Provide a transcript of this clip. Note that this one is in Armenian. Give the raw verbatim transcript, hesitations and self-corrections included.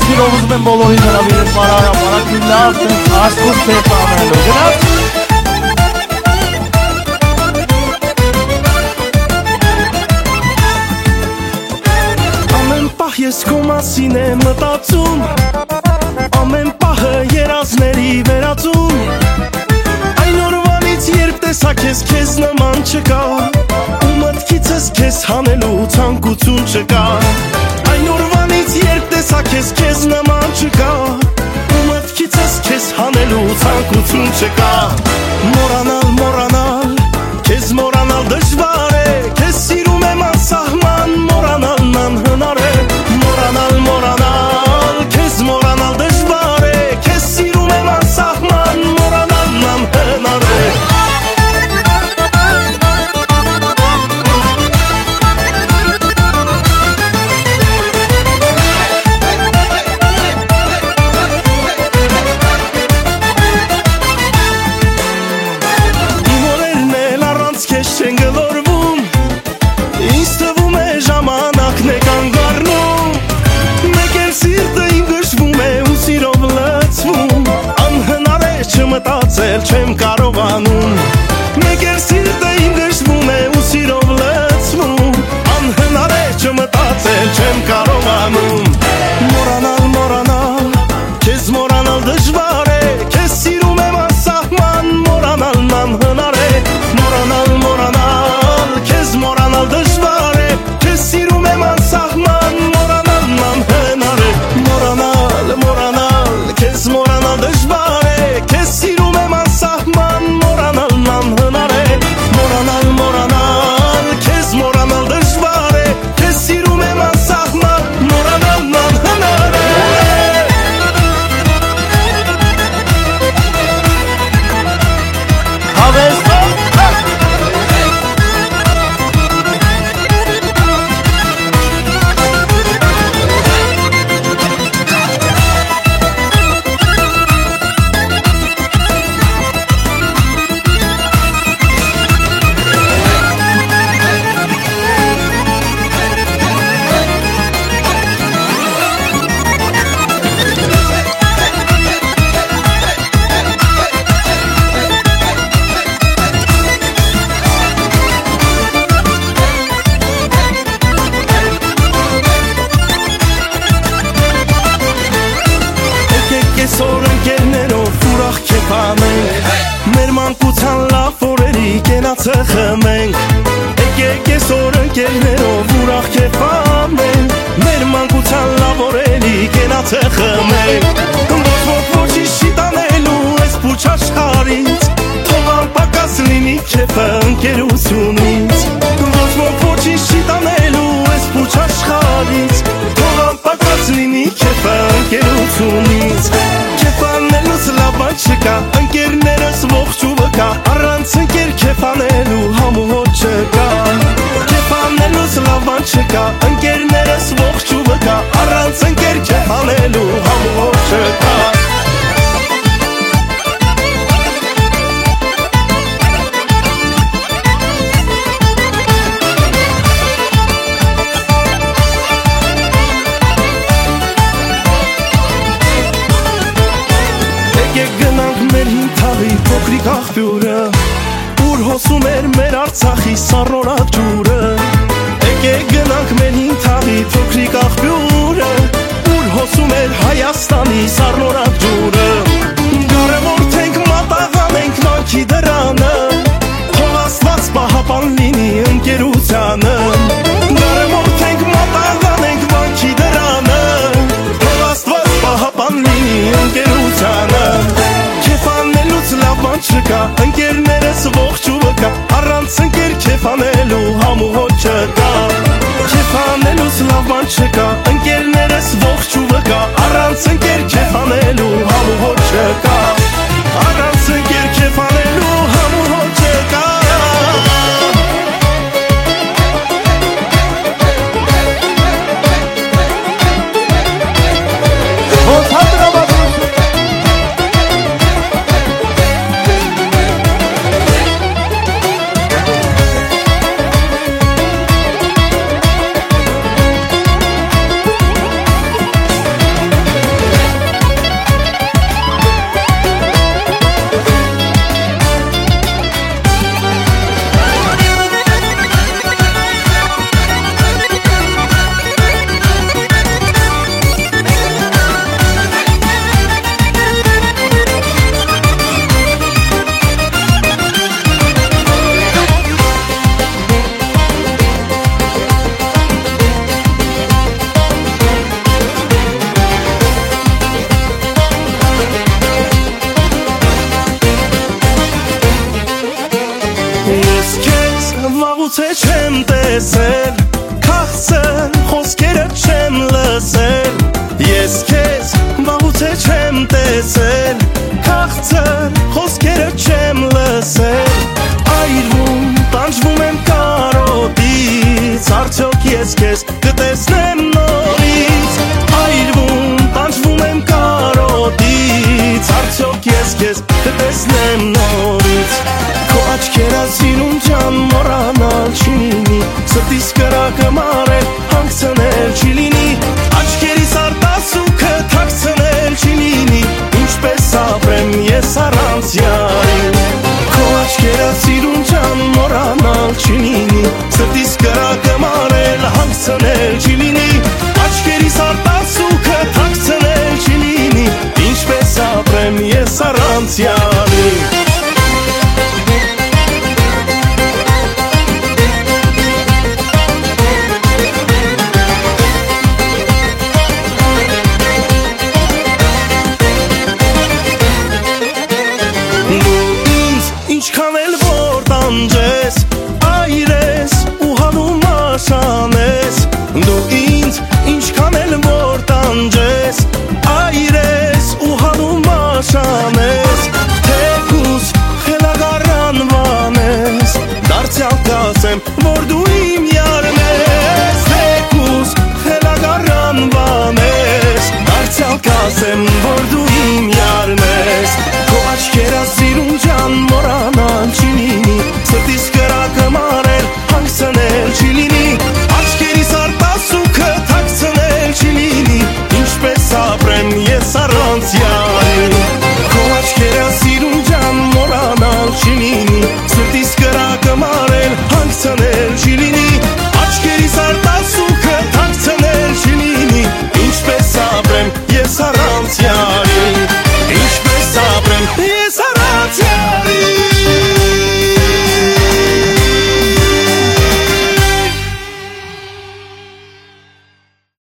սիրողուզում եմ բոլորին հրավիրել պարահրապարակ լավ աստղուց թերթ անելու գնաց Ամեն պահ ես քո մասին եմ մտածում Ամեն պահը երազների վերածում Այն օրվանից երբ տեսա քեզ քեզ նման չկա Ու մտքիցս քեզ հանելու ցանկություն չկա Այն օրվանից երբ տեսա քեզ քեզ նման չկա Ու մտքիցս քեզ հանելու ցանկություն չկա Մոռանալ, մոռանալ, քեզ մոռանալ դժվար է Քեզ սիրում եմ անսահման, մոռանալն անհնար է Մոռանալ, մոռանալ, քեզ մոռանալ դժվար է Քեզ սիրում եմ անսահման, մոռանալն անհնար է Մտածել չեմ կարողանում Մեկ էլ սիրտը իմ գժվում է ու սիրով լցվում Անհնար է չմտածել չեմ կարողանում Մոռանալ, մոռանալ, քեզ մոռանալ դժվար է Քեզ սիրում եմ անսահման, մոռանալն անհնար է Մոռանալ, մոռանալ, քեզ մոռանալ դժվար է Քեզ սիրում եմ անսահման, մոռանալն անհնար է Մոռանալ, մոռանալ, քեզ մոռանալ դժվար է Քեզ սիրում եմ անսահման, մոռանալն անհնար է Մոռանալ, մոռանալ, քեզ մոռանալ դժվար է Քեզ սիրում եմ անսահման, մոռանալն անհնար է Հավեստով Այսօր ընկերներով ուրախ քեփանենք Մեր մանկության լավ օրերի կենացը խմենք Եկեք այսօր ընկերներով ուրախ քեփանենք Մեր մանկության լավ օրերի կենացը խմենք Ոչ ոք ոչինչ չի տանելու այս փուչ աշխարհից Թող անպակաս լինի քեֆը ընկերությունից Ոչ ոք ոչինչ չի տանելու այս փուչ աշխարհից Թող անպակաս լինի քեֆը ընկերությունից Քեֆանելուց լավ բան չկա, ընկերներս ողջ ու վկա Առանց ընկեր քեֆանելու համոհոտ չկա Քեֆանելուց լավ բան չկա, ընկերներս ողջ ու վկա Առանց ընկեր քեֆանելու համոհոտ չկա Փոքրիկ աղբյուրը Ուր հոսում էր մեր Արցախի սառնորակ ջուրը Եկեք գնանք մեր հին թաղի փոքրիկ աղբյուրը Ուր հոսում էր Հայաստանի սառնորակ ջուրը Կարևորթենք մատաղանենք վանքի դրանը Թող Աստված պահապան լինի ընկերությանը Կարևորթենք մատաղանենք վանքի դրանը Թող Աստված պահապան լինի ընկերությանը Լավ բան չկա, ընկերներս ողջ ու վկա Առանց ընկեր քեֆանելու համոհոտ չկա Քեֆանելուց լավ բան չկա, ընկերներս ողջ ու վկա Առանց ընկեր քեֆանելու համոհոտ չկա Առանց ընկեր քեֆանելու համոհոտ չկա Ոնց հատրավատ ես քեզ կտեսնեմ նորից Այրվում, տանջվում եմ կարոտից Արդյոք ես քեզ կտեսնեմ նորից Քո աչքերը սիրուն ջան մոռանալ չի լինի Սրտիս կրակը մարել հանգցնել չի լինի Աչքերիս արտասուքը թաքցնել չի լինի Ինչպես ապրեմ ես առանց յարին Քո աչքերը սիրուն ջան մոռանալ չի լինի Սրտիս կրակը մարել հանգցնել չի